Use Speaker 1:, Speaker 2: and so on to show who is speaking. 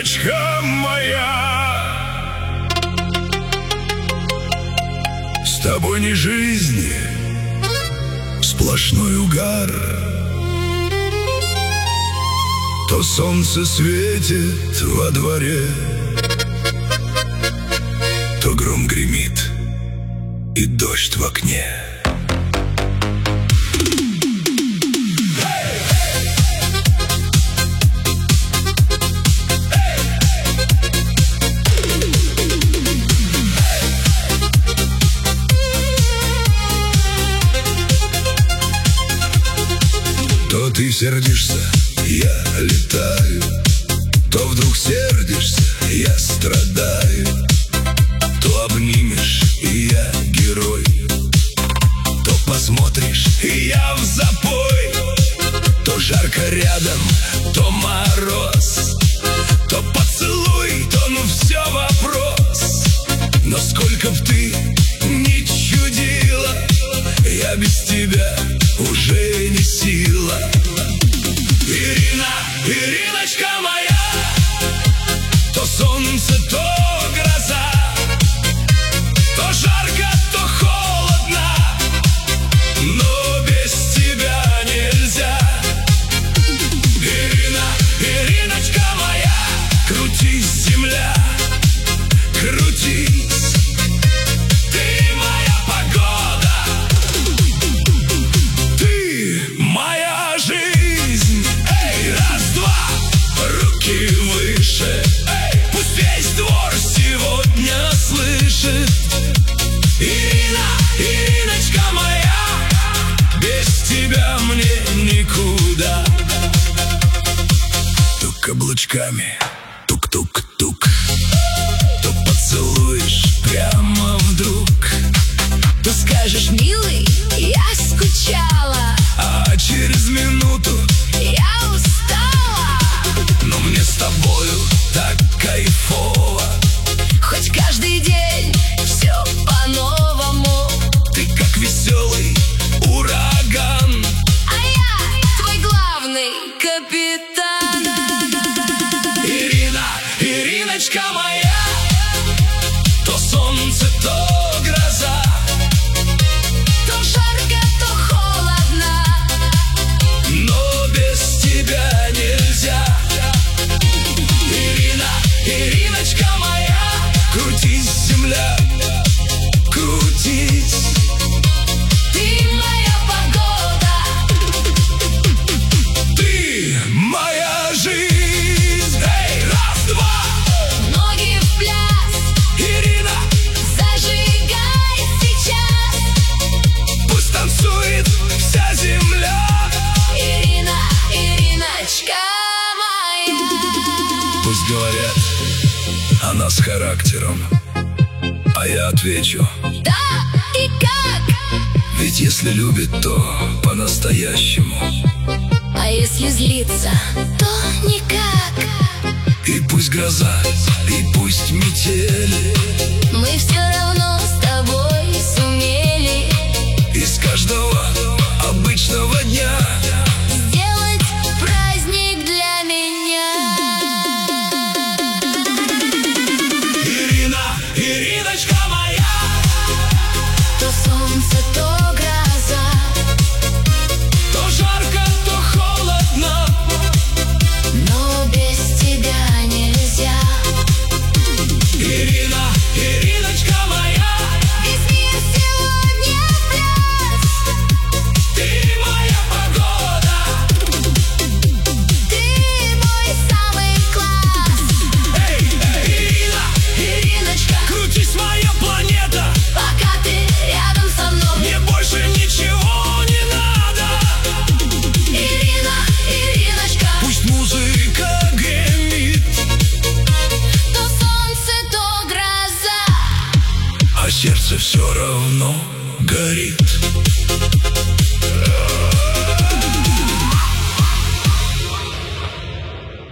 Speaker 1: Ириночка моя, с тобой не жизнь, сплошной угар. То солнце светит во дворе, то гром гремит и дождь в окне. То ты сердишься, я летаю, то вдруг сердишься, я страдаю. То обнимешь, и я герой, то посмотришь, и я в запой. То жарко рядом, то мороз, то поцелуй, то ну все вопрос. Но сколько б ты ни чудила, я без тебя уже не сила. Ирина, Ириночка моя, то солнце, то гроза, то жарко, то холодно, но без тебя нельзя. Ирина, Ириночка моя, крутись, земля, крутись, ты моя погода, ты моя жизнь. Эй, раз-два, руки выше, эй, пусть весь двор сегодня слышит. Ирина, Ириночка моя, без тебя мне никуда. То каблучками тук-тук-тук, то поцелуешь прямо вдруг,
Speaker 2: то скажешь: милый, я скучала,
Speaker 1: а через минуту
Speaker 2: я устала.
Speaker 1: но мне с тобою так кайфово.
Speaker 2: Хоть каждый день все по-новому,
Speaker 1: Ты как веселый ураган.
Speaker 2: а я твой главный капитан.
Speaker 1: Ирина, Ириночка моя, то солнце, то гроза,
Speaker 2: То жарко, то холодно,
Speaker 1: но без тебя нельзя. Ирина, Ириночка моя, крутись, земля, крутись,
Speaker 2: ты моя погода,
Speaker 1: ты моя жизнь. Эй, раз-два,
Speaker 2: ноги в пляс,
Speaker 1: Ирина,
Speaker 2: зажигай сейчас.
Speaker 1: пусть танцует вся земля.
Speaker 2: Ирина, Ириночка моя.
Speaker 1: Пусть говорят, она с характером, а я отвечу:
Speaker 2: Да и как?
Speaker 1: ведь если любит, то по-настоящему.
Speaker 2: А если злиться, то никак.
Speaker 1: И пусть гроза, и пусть метели,
Speaker 2: Мы все равно с тобой сумели
Speaker 1: из каждого обычного дня
Speaker 2: сделать праздник для меня.
Speaker 1: Ирина, Ириночка моя,
Speaker 2: То солнце, то гроза,
Speaker 1: то жарко, то холодно,
Speaker 2: но без тебя нельзя.
Speaker 1: Ирина, Ириночка моя,
Speaker 2: Весь мир сегодня в пляс,
Speaker 1: ты моя погода.
Speaker 2: ты мой самый класс.
Speaker 1: Эй, Ирина,
Speaker 2: Ириночка,
Speaker 1: крутись, моя планета,
Speaker 2: пока ты рядом со мной.
Speaker 1: мне больше ничего не надо.
Speaker 2: Ирина, Ириночка,
Speaker 1: Пусть музыка гремит,
Speaker 2: то солнце, то гроза,
Speaker 1: а сердце все равно горит.